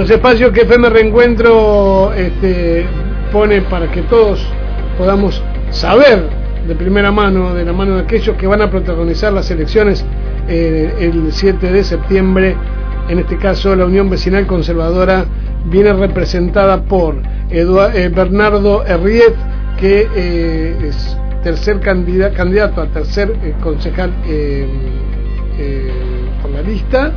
los espacios que FM Reencuentro pone para que todos podamos saber de primera mano, de la mano de aquellos que van a protagonizar las elecciones el 7 de septiembre. En este caso, la Unión Vecinal Conservadora viene representada por Bernardo Herriet, que es tercer candidato a tercer concejal por la lista,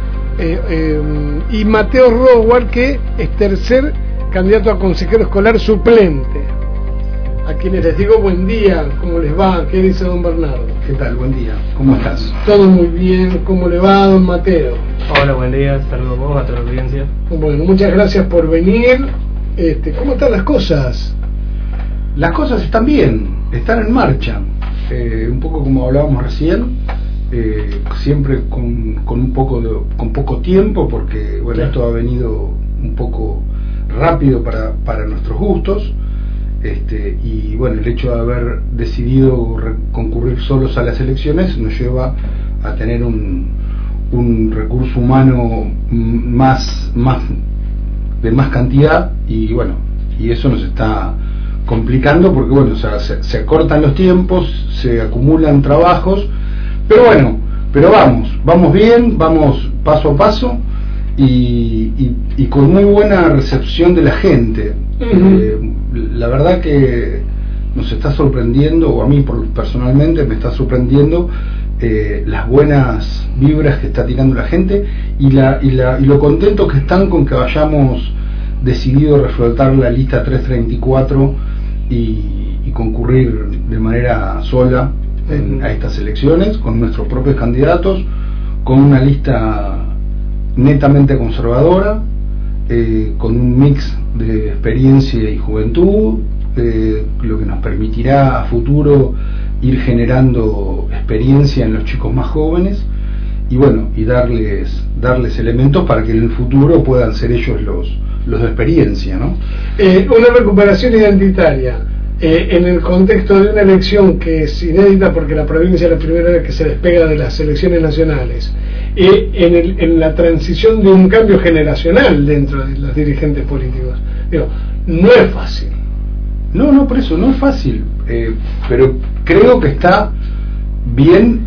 y Mateo Roward, que es tercer candidato a consejero escolar suplente. A quienes les digo buen día, ¿cómo les va? ¿Qué dice don Bernardo? ¿Qué tal? Buen día, ¿cómo estás? Todo muy bien, ¿cómo le va don Mateo? Hola, buen día, saludos a vos, a toda la audiencia. Bueno, muchas gracias por venir. ¿Cómo están las cosas? Las cosas están bien, están en marcha, un poco como hablábamos recién, siempre con poco tiempo, porque bueno, esto ha venido un poco rápido para nuestros gustos, y bueno, el hecho de haber decidido concurrir solos a las elecciones nos lleva a tener un recurso humano de más cantidad, y bueno, y eso nos está complicando porque bueno, o sea, se acortan los tiempos, se acumulan trabajos, pero vamos bien, vamos paso a paso y con muy buena recepción de la gente. La verdad que nos está sorprendiendo, o a mí personalmente me está sorprendiendo las buenas vibras que está tirando la gente y lo contentos que están con que hayamos decidido reflotar la lista 334 y concurrir de manera sola a estas elecciones con nuestros propios candidatos, con una lista netamente conservadora, con un mix de experiencia y juventud, lo que nos permitirá a futuro ir generando experiencia en los chicos más jóvenes y bueno, y darles elementos para que en el futuro puedan ser ellos los de experiencia, ¿no? Una recuperación identitaria en el contexto de una elección que es inédita porque la provincia es la primera vez que se despega de las elecciones nacionales, en la transición de un cambio generacional dentro de los dirigentes políticos. Digo, no es fácil. No, por eso no es fácil, pero creo que está bien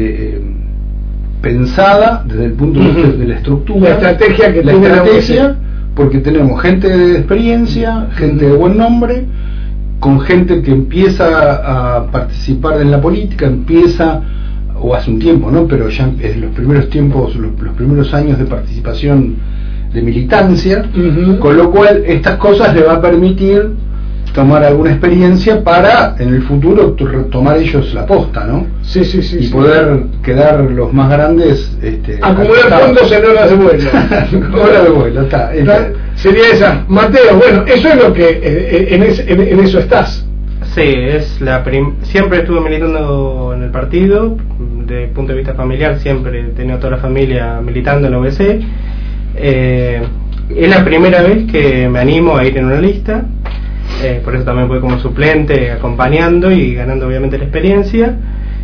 pensada desde el punto de vista de la estructura, la estrategia que tiene la UCE. Porque tenemos gente de experiencia, gente de buen nombre, con gente que empieza a participar en la política, o hace un tiempo, ¿no? Pero ya en los primeros tiempos, los primeros años de participación de militancia, con lo cual estas cosas le va a permitir tomar alguna experiencia para en el futuro tomar ellos la posta, ¿no? Sí, y poder quedar los más grandes acumular fondos en horas de vuelo. Horas de vuelo, está. Sería esa. Mateo, bueno, eso es lo que en eso estás. Sí, siempre estuve militando en el partido, desde el punto de vista familiar siempre he tenido toda la familia militando en la OBC. Es la primera vez que me animo a ir en una lista. Por eso también voy como suplente acompañando y ganando obviamente la experiencia,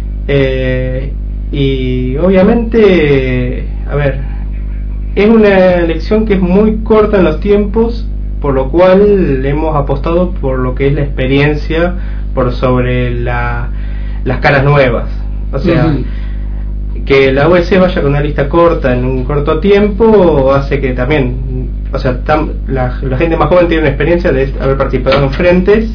y obviamente es una elección que es muy corta en los tiempos, por lo cual hemos apostado por lo que es la experiencia por sobre las caras nuevas, o sea, que la OEC vaya con una lista corta en un corto tiempo hace que también, o sea, la gente más joven tiene una experiencia de haber participado en frentes,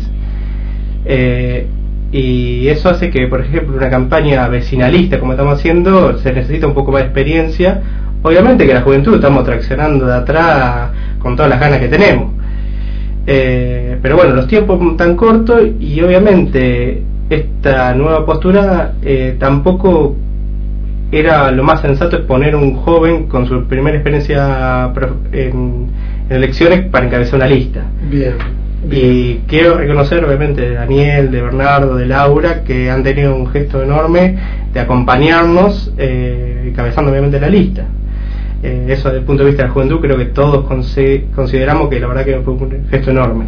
y eso hace que, por ejemplo, una campaña vecinalista como estamos haciendo se necesita un poco más de experiencia. Obviamente que la juventud estamos traccionando de atrás con todas las ganas que tenemos, pero bueno, los tiempos tan cortos, y obviamente esta nueva postura tampoco era lo más sensato exponer un joven con su primera experiencia en elecciones para encabezar una lista. Bien. Y quiero reconocer obviamente de Daniel, de Bernardo, de Laura, que han tenido un gesto enorme de acompañarnos, encabezando obviamente la lista. Eso desde el punto de vista de la juventud creo que todos consideramos que la verdad que fue un gesto enorme.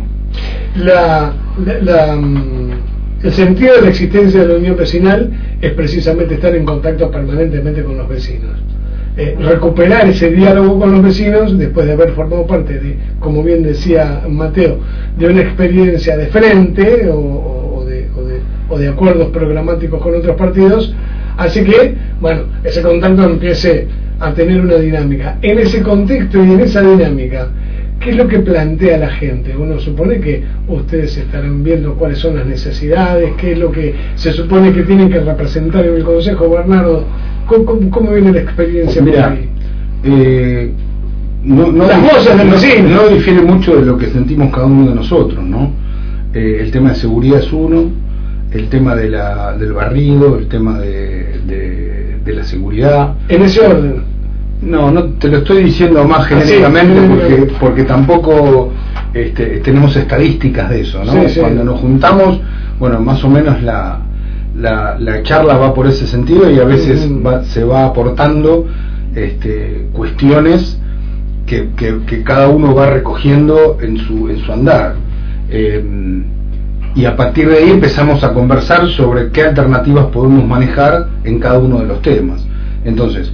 El sentido de la existencia de la unión vecinal es precisamente estar en contacto permanentemente con los vecinos. recuperar ese diálogo con los vecinos después de haber formado parte de, como bien decía Mateo, de una experiencia de frente o de acuerdos programáticos con otros partidos. Así que, bueno, ese contacto empiece a tener una dinámica. En ese contexto y en esa dinámica, ¿qué es lo que plantea la gente? Uno supone que ustedes estarán viendo cuáles son las necesidades, qué es lo que se supone que tienen que representar en el Consejo. Bernardo, ¿cómo viene la experiencia? Mira, no difiere mucho de lo que sentimos cada uno de nosotros, ¿no? El tema de seguridad es uno, el tema del barrido, el tema de la seguridad. En ese orden. No te lo estoy diciendo más genéricamente porque tampoco tenemos estadísticas de eso, ¿no? Sí. Cuando nos juntamos, bueno, más o menos la charla va por ese sentido y a veces se va aportando cuestiones que cada uno va recogiendo en su andar, y a partir de ahí empezamos a conversar sobre qué alternativas podemos manejar en cada uno de los temas. Entonces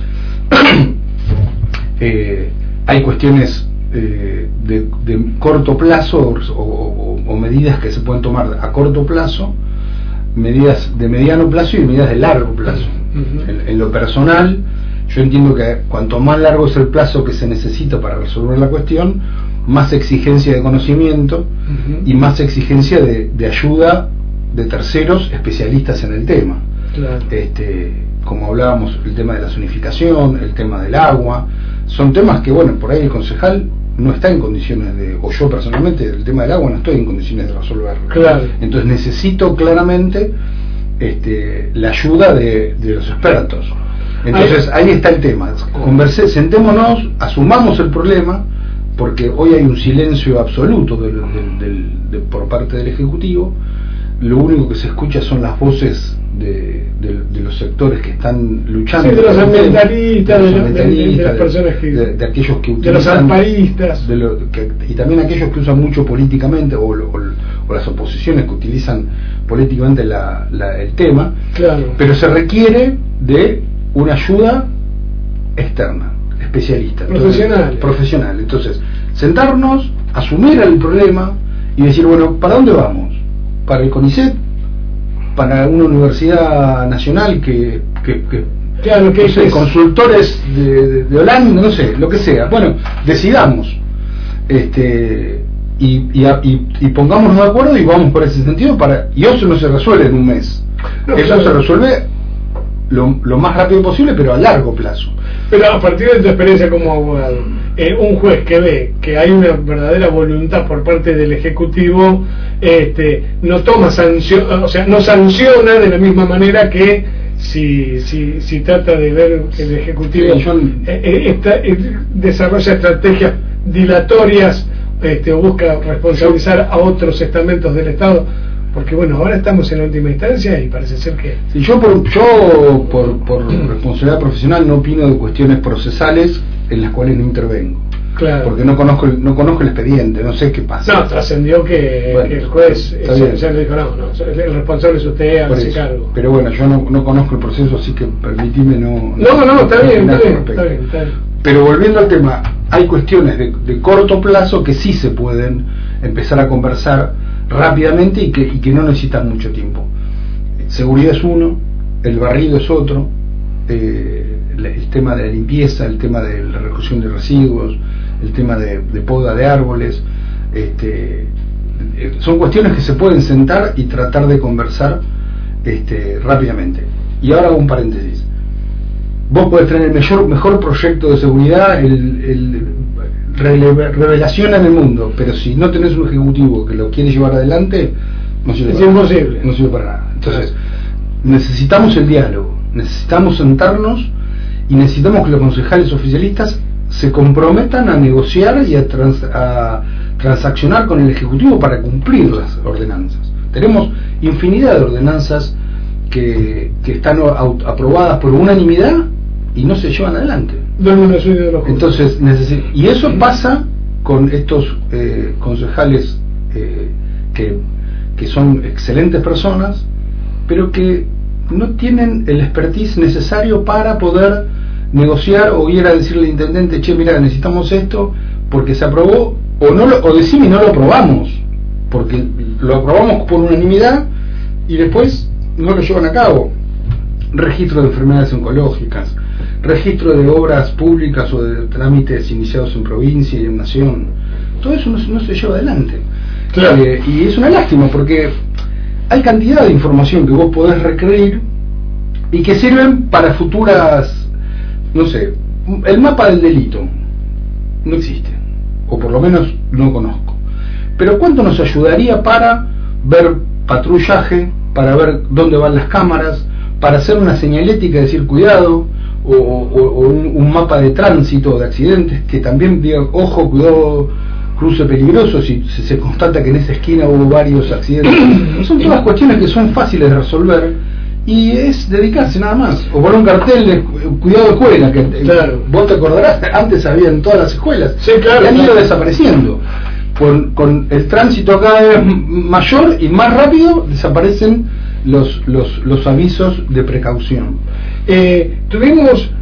hay cuestiones de corto plazo o medidas que se pueden tomar a corto plazo, medidas de mediano plazo y medidas de largo plazo. En lo personal, yo entiendo que cuanto más largo es el plazo que se necesita para resolver la cuestión, más exigencia de conocimiento y más exigencia de ayuda de terceros especialistas en el tema. Claro. Como hablábamos, el tema de la zonificación, el tema del agua, son temas que, bueno, por ahí el concejal no está en condiciones o yo personalmente, el tema del agua no estoy en condiciones de resolverlo. Claro. Entonces necesito claramente la ayuda de los expertos. Entonces ahí está el tema. Sentémonos, asumamos el problema, porque hoy hay un silencio absoluto por parte del Ejecutivo. Lo único que se escucha son las voces de los sectores que están luchando, de los ambientalistas, de las personas que de aquellos que utilizan, de los amparistas, y también aquellos que usan mucho políticamente o las oposiciones que utilizan políticamente el tema. Claro. Pero se requiere de una ayuda externa, especialista, profesional. Entonces, sentarnos, asumir el problema y decir, bueno, ¿para dónde vamos? ¿Para el CONICET? ¿Para una universidad nacional claro, que no sé, consultores de Holanda, no sé, lo que sea? Bueno, decidamos y pongámonos de acuerdo y vamos por ese sentido, y eso no se resuelve en un mes. Eso se resuelve lo más rápido posible, pero a largo plazo. Pero a partir de tu experiencia como abogado, un juez que ve que hay una verdadera voluntad por parte del Ejecutivo, no toma sanción, o sea, no sanciona de la misma manera que si trata de ver que el Ejecutivo desarrolla estrategias dilatorias, o busca responsabilizar a otros estamentos del Estado. Porque bueno, ahora estamos en la última instancia y parece ser que... Sí, yo por responsabilidad profesional no opino de cuestiones procesales en las cuales no intervengo. Claro. Porque no conozco el expediente, no sé qué pasa. No, trascendió que el juez ya le dijo, no, el responsable es usted, hágase cargo. Pero bueno, yo no conozco el proceso, así que permitime no... No, está bien. Pero volviendo al tema, hay cuestiones de corto plazo que sí se pueden empezar a conversar rápidamente y que no necesitan mucho tiempo. Seguridad es uno, el barrido es otro, el tema de la limpieza, el tema de la recolección de residuos, el tema de poda de árboles, son cuestiones que se pueden sentar y tratar de conversar rápidamente. Y ahora hago un paréntesis. Vos podés tener el mejor proyecto de seguridad, revelación en el mundo, pero si no tenés un ejecutivo que lo quiere llevar adelante, no sirve para nada. Entonces, necesitamos el diálogo, necesitamos sentarnos y necesitamos que los concejales oficialistas se comprometan a negociar y a transaccionar con el ejecutivo para cumplir las ordenanzas. Tenemos infinidad de ordenanzas que están aprobadas por unanimidad y no se llevan adelante. Entonces, y eso pasa con estos concejales que son excelentes personas, pero que no tienen el expertise necesario para poder negociar o ir a decirle al intendente, che, mira, necesitamos esto porque se aprobó, o decime no lo aprobamos, porque lo aprobamos por unanimidad y después no lo llevan a cabo. Registro de enfermedades oncológicas, registro de obras públicas o de trámites iniciados en provincia y en nación, todo eso no se lleva adelante. Claro. Y es una lástima porque hay cantidad de información que vos podés requerir y que sirven para futuras, no sé, el mapa del delito no existe, o por lo menos no conozco, pero ¿cuánto nos ayudaría para ver patrullaje, para ver dónde van las cámaras, para hacer una señalética y decir cuidado, o un mapa de tránsito, de accidentes, que también diga, ojo, cuidado, cruce peligroso, si se constata que en esa esquina hubo varios accidentes? Son todas cuestiones que son fáciles de resolver y es dedicarse nada más. O poner un cartel de cuidado escuela, que claro, vos te acordarás, antes había en todas las escuelas, sí, claro, que han ido claro, desapareciendo. Con el tránsito cada vez mayor y más rápido desaparecen los avisos de precaución. Tuvimos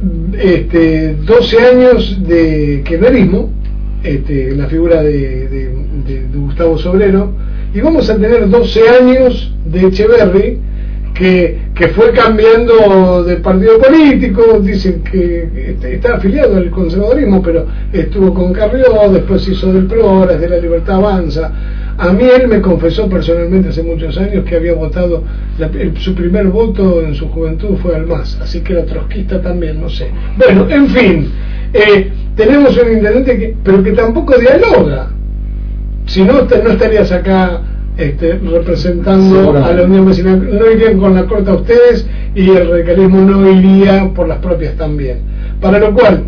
12 años de kirchnerismo, la figura de Gustavo Sobrero, y vamos a tener 12 años de Echeverri, que fue cambiando de partido político. Dicen que está afiliado al conservadurismo, pero estuvo con Carrió, después hizo del PRO, ahora es de La Libertad Avanza. A mí él me confesó personalmente hace muchos años que había votado, su primer voto en su juventud fue al MAS, así que era trotskista también, no sé. Bueno, en fin, tenemos un intendente pero que tampoco dialoga. Si no, no estarías acá representando a la Unión Vecinal. No irían con la corta ustedes y el radicalismo no iría por las propias también. Para lo cual,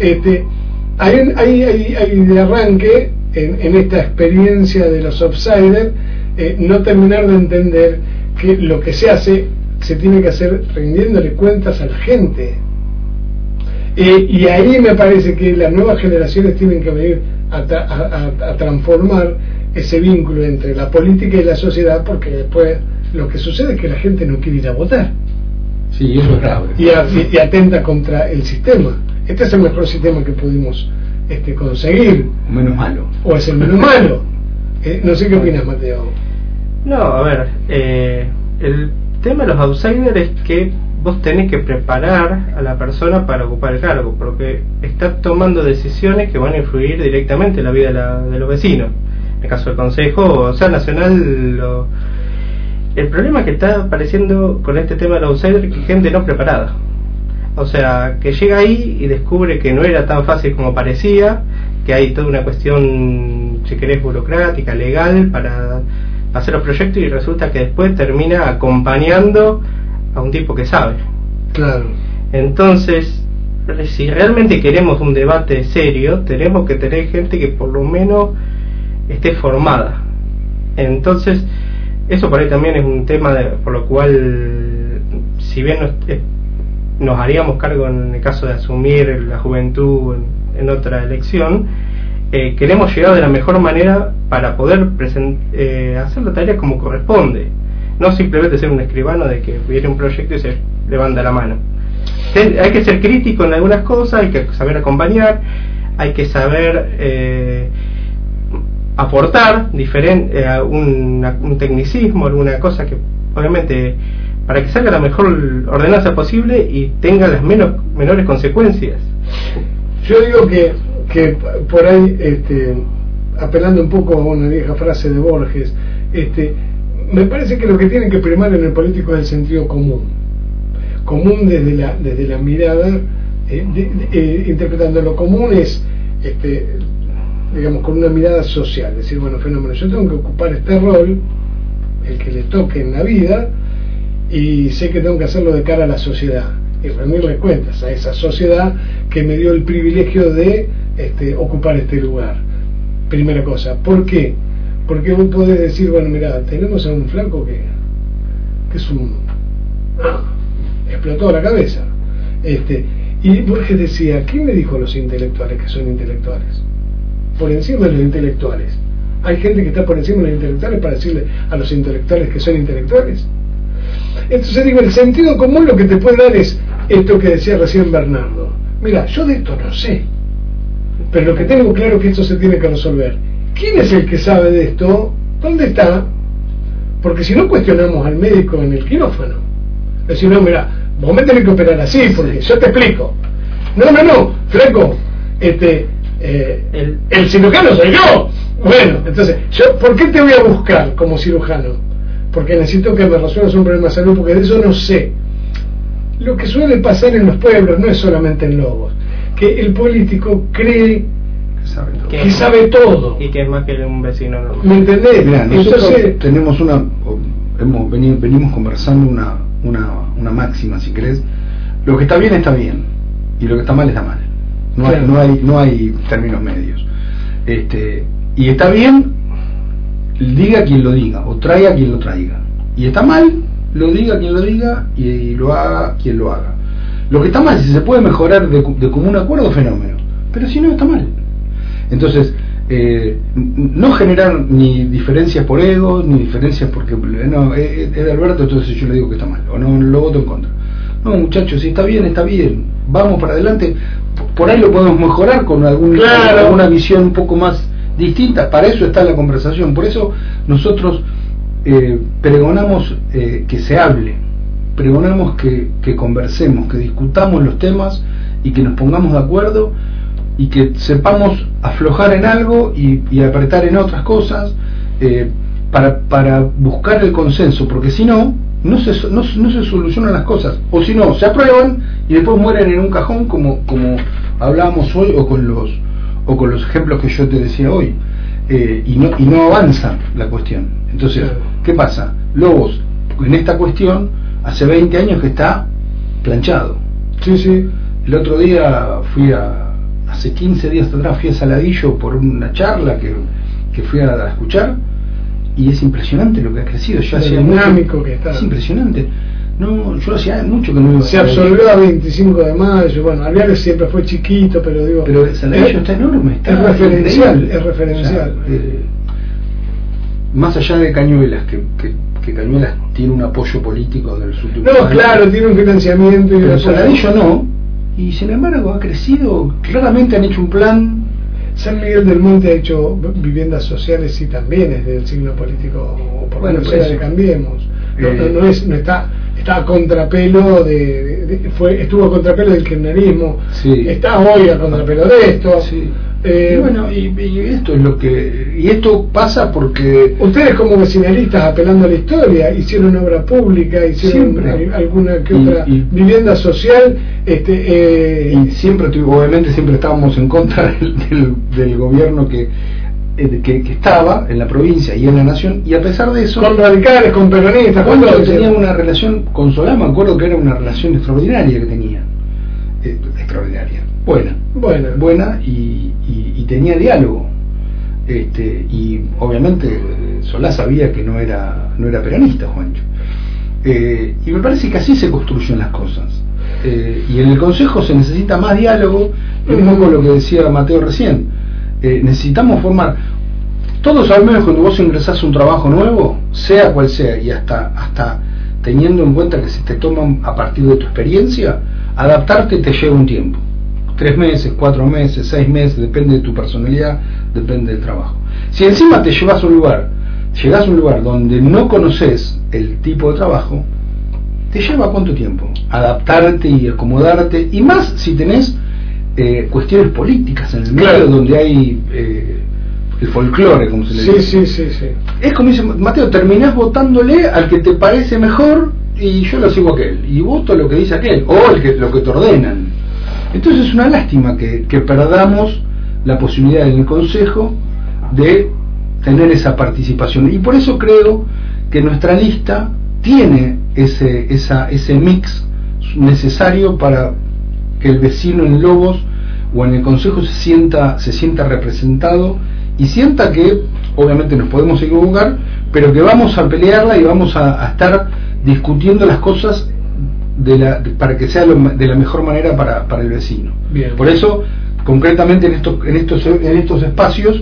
hay de arranque en esta experiencia de los outsiders, no terminar de entender que lo que se hace se tiene que hacer rindiéndole cuentas a la gente, y ahí me parece que las nuevas generaciones tienen que venir a transformar ese vínculo entre la política y la sociedad, porque después lo que sucede es que la gente no quiere ir a votar. Sí, eso es grave. Y atenta contra el sistema. Este es el mejor sistema que pudimos conseguir. Menos malo. O es el menos malo. No sé qué opinas, Mateo. No, a ver, el tema de los outsiders es que vos tenés que preparar a la persona para ocupar el cargo, porque está tomando decisiones que van a influir directamente en la vida de los vecinos. En el caso del Consejo Nacional, el problema que está apareciendo con este tema de los outsiders es que gente no preparada. O sea, que llega ahí y descubre que no era tan fácil como parecía, que hay toda una cuestión, si querés, burocrática, legal, para hacer los proyectos, y resulta que después termina acompañando a un tipo que sabe. Claro. Entonces, si realmente queremos un debate serio, tenemos que tener gente que por lo menos esté formada. Entonces, eso por ahí también es un tema por lo cual, si bien nos haríamos cargo en el caso de asumir la juventud en otra elección, queremos llegar de la mejor manera para poder hacer la tarea como corresponde, no simplemente ser un escribano de que viene un proyecto y se levanta la mano. Hay que ser crítico en algunas cosas, hay que saber acompañar, hay que saber aportar un tecnicismo, alguna cosa que obviamente para que salga la mejor ordenanza posible y tenga las menores consecuencias. Yo digo que por ahí, apelando un poco a una vieja frase de Borges, me parece que lo que tiene que primar en el político es el sentido común desde la mirada, interpretando lo común es digamos con una mirada social, decir, bueno, fenómeno, yo tengo que ocupar este rol, el que le toque en la vida, y sé que tengo que hacerlo de cara a la sociedad y rendirle cuentas a esa sociedad que me dio el privilegio de ocupar este lugar. Primera cosa. ¿Por qué? Porque vos podés decir, bueno, mira, tenemos a un flaco que es explotó la cabeza. Y Borges decía, ¿quién me dijo a los intelectuales que son intelectuales? Por encima de los intelectuales. Hay gente que está por encima de los intelectuales para decirle a los intelectuales que son intelectuales. Entonces digo, el sentido común lo que te puede dar es esto que decía recién Bernardo. Mira, yo de esto no sé, pero lo que tengo claro es que esto se tiene que resolver. ¿Quién es el que sabe de esto? ¿Dónde está? Porque si no cuestionamos al médico en el quirófano. Es decir, no, mira, vos me tenés que operar así, porque yo te explico. No, flaco, el cirujano soy yo. Bueno, entonces, ¿por qué te voy a buscar como cirujano? Porque necesito que me resuelvas un problema de salud, porque de eso no sé. Lo que suele pasar en los pueblos, no es solamente en Lobos, que el político cree que sabe todo. Y que es más que un vecino normal. ¿Me entendés? Mirá, nosotros tenemos venimos conversando una máxima, si querés. Lo que está bien, y lo que está mal, está mal. No hay términos medios. Y está bien, diga quien lo diga, o traiga quien lo traiga. Y está mal, lo diga quien lo diga, y lo haga quien lo haga. Lo que está mal, si se puede mejorar de común acuerdo, fenómeno. Pero si no, está mal. Entonces, no generar ni diferencias por ego, ni diferencias porque no, es de Alberto, entonces yo le digo que está mal, o no lo voto en contra. No, muchachos, si está bien, vamos para adelante. Por ahí lo podemos mejorar con alguna visión un poco más distinta. Para eso está la conversación. Por eso nosotros pregonamos que se hable, pregonamos que conversemos, que discutamos los temas y que nos pongamos de acuerdo y que sepamos aflojar en algo y apretar en otras cosas para buscar el consenso, porque si no se solucionan las cosas, o si no se aprueban y después mueren en un cajón, como hablábamos hoy, o con los ejemplos que yo te decía hoy, y no avanza la cuestión. Entonces, ¿qué pasa? Lobos en esta cuestión hace 20 años que está planchado. Sí. El otro día hace 15 días atrás fui a Saladillo por una charla que fui a escuchar, y es impresionante lo que ha crecido. Yo hacía dinámico que está. Es impresionante. No, yo hacía mucho que no iba. Se absorbió a 25 de mayo. Bueno, Alvear siempre fue chiquito, pero Saladillo está enorme, es referencial. O sea, más allá de Cañuelas, que Cañuelas tiene un apoyo político del sur. No, claro, tiene un financiamiento. Pero Saladillo no. Y sin embargo ha crecido. Claramente han hecho un plan. San Miguel del Monte ha hecho viviendas sociales y también es del signo político, o por lo menos era de Cambiemos. No está a contrapelo estuvo a contrapelo del kirchnerismo, está hoy a contrapelo de esto. Y esto es lo que. Y esto pasa porque. Ustedes, como vecinalistas, apelando a la historia, hicieron obra pública, hicieron alguna que otra vivienda social. Y siempre, obviamente, siempre estábamos en contra del gobierno que estaba en la provincia y en la nación, y a pesar de eso, con radicales, con peronistas, cuando tenía una relación con Solá, me acuerdo que era una relación extraordinaria que tenía, extraordinaria, buena y tenía diálogo, y obviamente Solá sabía que no era peronista, Juancho, y me parece que así se construyen las cosas, y en el Consejo se necesita más diálogo, lo mismo con lo que decía Mateo recién. Necesitamos formar todos, al menos cuando vos ingresás a un trabajo nuevo, sea cual sea, y hasta teniendo en cuenta que se te toman a partir de tu experiencia, adaptarte te lleva un tiempo, 3 meses, 4 meses, 6 meses, depende de tu personalidad, depende del trabajo. Si encima te llegás a un lugar donde no conoces el tipo de trabajo, te lleva ¿cuánto tiempo? Adaptarte y acomodarte, y más si tenés cuestiones políticas en el medio, donde hay el folclore, como se le dice. Sí. Es como dice Mateo, terminás votándole al que te parece mejor y yo lo sigo a aquel, y voto lo que dice aquel, o lo que te ordenan. Entonces es una lástima que perdamos la posibilidad en el Consejo de tener esa participación, y por eso creo que nuestra lista tiene ese mix necesario para que el vecino en Lobos o en el Consejo se sienta representado y sienta que obviamente nos podemos equivocar, pero que vamos a pelearla y vamos a estar discutiendo las cosas para que sea de la mejor manera para el vecino. Bien. Por eso concretamente en estos espacios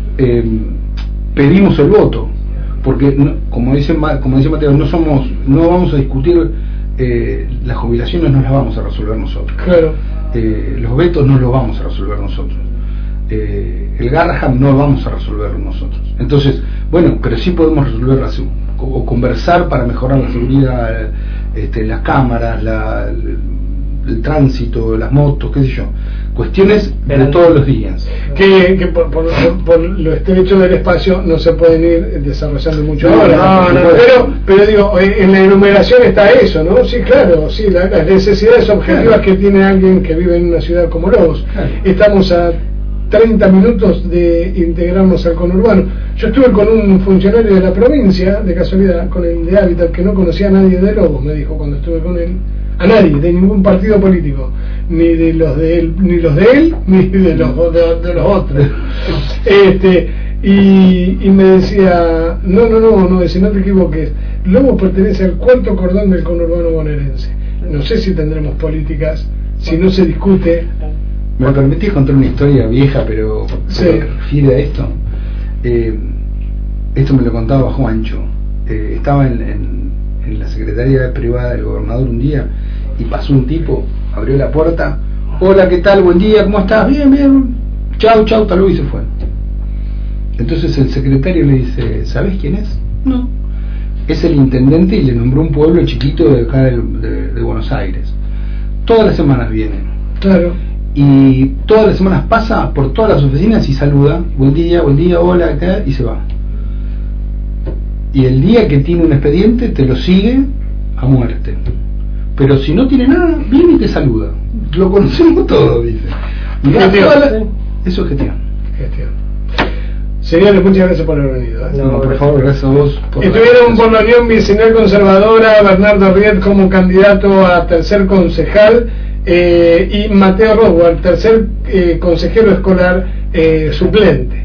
pedimos el voto, porque como dice Mateo, no vamos a discutir las jubilaciones no las vamos a resolver nosotros. Claro. Los vetos no los vamos a resolver nosotros. El Garraham no lo vamos a resolver nosotros. Entonces, bueno, pero sí podemos resolver o conversar para mejorar la seguridad, las cámaras, el tránsito, las motos, qué sé yo, cuestiones de todos los días que por lo estrecho del espacio no se pueden ir desarrollando mucho ahora. Pero digo, en la enumeración está eso, ¿no? Sí, claro, sí, las necesidades objetivas que tiene alguien que vive en una ciudad como Lobos. Estamos a 30 minutos de integrarnos al conurbano. Yo estuve con un funcionario de la provincia, de casualidad, con el de Hábitat, que no conocía a nadie de Lobos, me dijo cuando estuve con él, a nadie, de ningún partido político, ni de los de él, ni de los otros. Y me decía, no, dice, no te equivoques, Lobos pertenece al cuarto cordón del conurbano bonaerense. No sé si tendremos políticas, si no se discute. ¿Me permitís contar una historia vieja, pero se refiere a esto? Esto me lo contaba Juancho. Estaba en la secretaría privada del gobernador un día y pasó un tipo, abrió la puerta, hola, ¿qué tal? Buen día, ¿cómo estás? Bien, chau, tal vez, y se fue. Entonces el secretario le dice, ¿sabés quién es? No. Es el intendente y le nombró un pueblo chiquito de acá de Buenos Aires. Todas las semanas viene. Claro. Y todas las semanas pasa por todas las oficinas y saluda, buen día, hola, acá, y se va. Y el día que tiene un expediente te lo sigue a muerte. Pero si no tiene nada, viene y te saluda. Lo conocemos todo, dice. Eso es gestión. Señores, muchas gracias por haber venido. No, por favor, gracias a vos. Estuvieron por la Unión Vecinal Conservadora Bernardo Riet como candidato a tercer concejal y Mateo Roswell, tercer consejero escolar suplente.